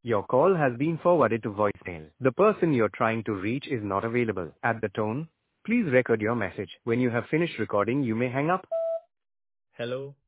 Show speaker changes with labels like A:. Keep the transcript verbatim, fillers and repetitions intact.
A: Your call has been forwarded to voicemail. The person you're trying to reach is not available. At the tone, please record your message. When you have finished recording, you may hang up.
B: Hello.